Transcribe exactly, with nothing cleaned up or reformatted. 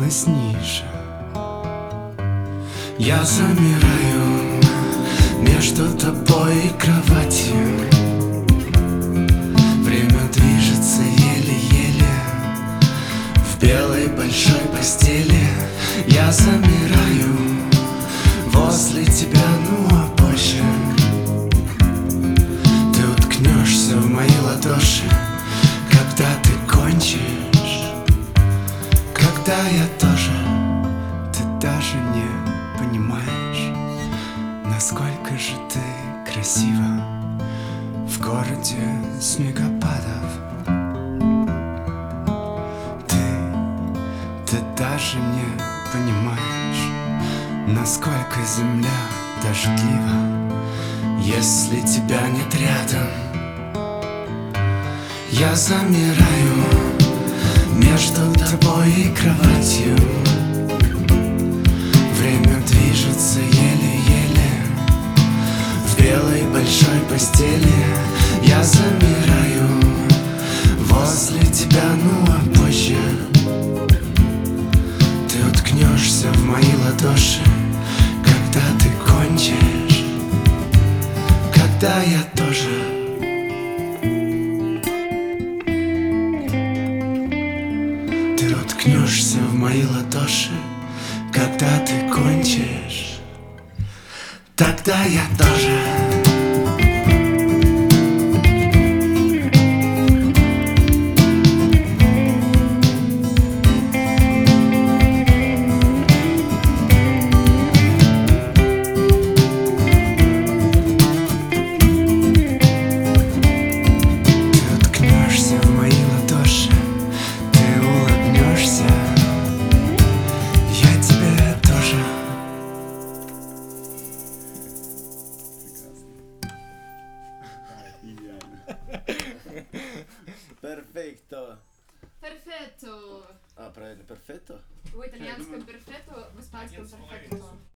подвижность ниже. Я замираю между тобой и кроватью. Время движется еле-еле в белой большой постели. Я замираю возле тебя, ну а позже ты уткнешься в мои ладоши, когда ты кончишь, когда я тоже. Ты даже не понимаешь, насколько же ты красива в городе снегопадов. Ты, ты даже не понимаешь, насколько земля дождлива, если тебя нет рядом. Я замираю между тобой и кроватью. Время движется еле-еле в белой большой постели. Я замираю возле тебя, ну а позже ты уткнешься в мои ладоши, когда ты кончишь, когда я тоже. Ты уткнешься в мои ладоши, когда ты кончишь, тогда я тоже. Perfetto. Perfetto. Ah, правильно, perfetto? В итальянском перфетто, в испанском перфетто.